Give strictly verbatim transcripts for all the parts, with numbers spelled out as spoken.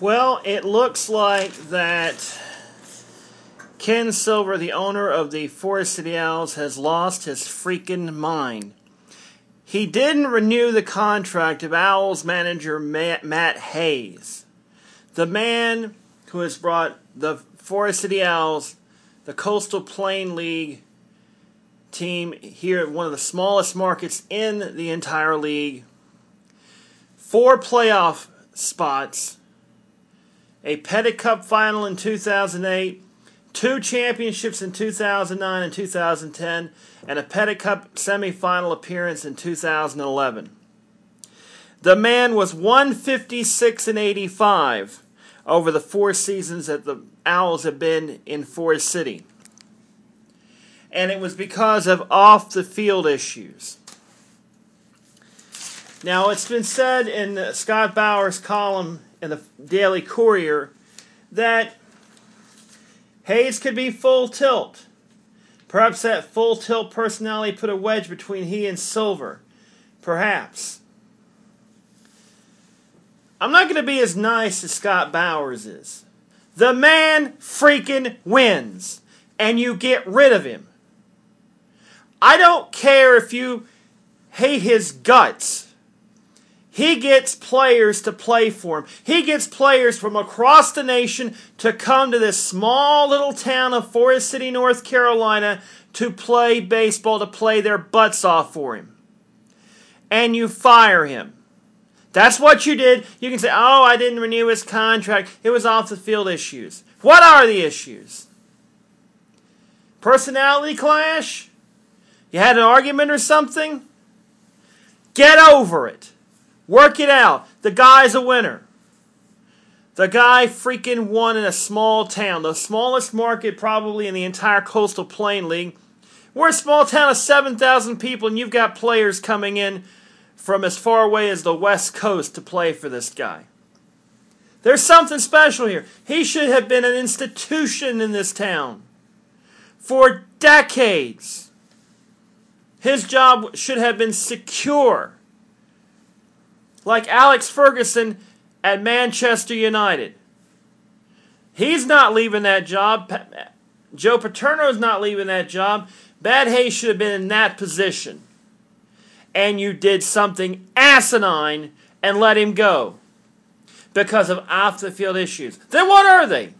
Well, it looks like that Ken Silver, the owner of the Forest City Owls, has lost his freaking mind. He didn't renew the contract of Owls manager Matt, Matt Hayes, the man who has brought the Forest City Owls, the Coastal Plain League team here at one of the smallest markets in the entire league, four playoff spots, a Pettit Cup final in two thousand eight, two championships in two thousand nine and two thousand ten, and a Pettit Cup semifinal appearance in two thousand eleven. The man was one fifty-six and eighty-five over the four seasons that the Owls have been in Forest City. And it was because of off-the-field issues. Now, it's been said in Scott Bauer's column in the Daily Courier that Hayes could be full tilt. Perhaps that full tilt personality put a wedge between he and Silver. Perhaps. I'm not going to be as nice as Scott Bowers is. The man freaking wins, and you get rid of him. I don't care if you hate his guts. He gets players to play for him. He gets players from across the nation to come to this small little town of Forest City, North Carolina to play baseball, to play their butts off for him. And you fire him. That's what you did. You can say, oh, I didn't renew his contract. It was off-the-field issues. What are the issues? Personality clash? You had an argument or something? Get over it. Work it out. The guy's a winner. The guy freaking won in a small town, the smallest market probably in the entire Coastal Plain League. We're a small town of seven thousand people, and you've got players coming in from as far away as the West Coast to play for this guy. There's something special here. He should have been an institution in this town for decades. His job should have been secure. Like Alex Ferguson at Manchester United. He's not leaving that job. Joe Paterno's not leaving that job. Matt Hayes should have been in that position. And you did something asinine and let him go because of off-the-field issues. Then what are they?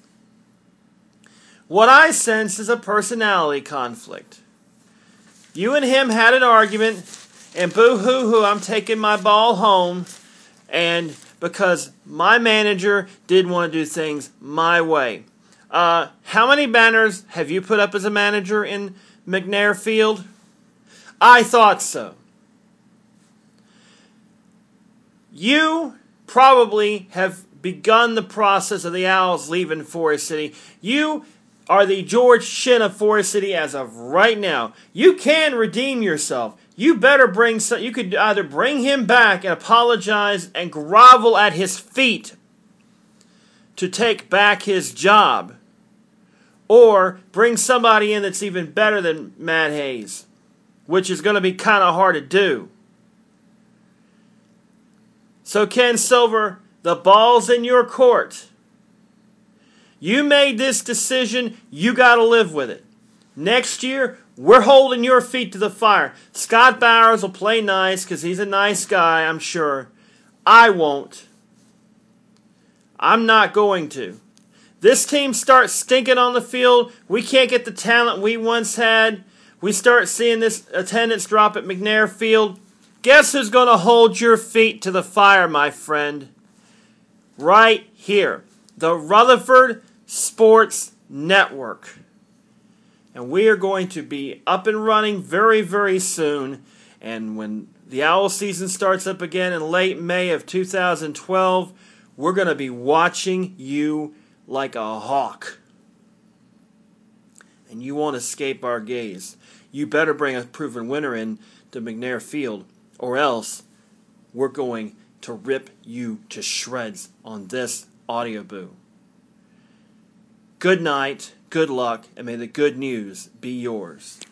What I sense is a personality conflict. You and him had an argument, and boo-hoo-hoo, I'm taking my ball home, and because my manager didn't want to do things my way. Uh, how many banners have you put up as a manager in McNair Field? I thought so. You probably have begun the process of the Owls leaving Forest City. You are the George Shinn of Forest City as of right now. You can redeem yourself. You better bring some, you could either bring him back and apologize and grovel at his feet to take back his job, or bring somebody in that's even better than Matt Hayes, which is going to be kind of hard to do. So Ken Silver, the ball's in your court. You made this decision, you got to live with it. Next year, we're holding your feet to the fire. Scott Bowers will play nice because he's a nice guy, I'm sure. I won't. I'm not going to. This team starts stinking on the field. We can't get the talent we once had. We start seeing this attendance drop at McNair Field. Guess who's going to hold your feet to the fire, my friend? Right here. The Rutherford Sports Network. And we are going to be up and running very, very soon. And when the Owl season starts up again in late May of two thousand twelve, we're going to be watching you like a hawk. And you won't escape our gaze. You better bring a proven winner in to McNair Field, or else we're going to rip you to shreds on this audio boo. Good night, good luck, and may the good news be yours.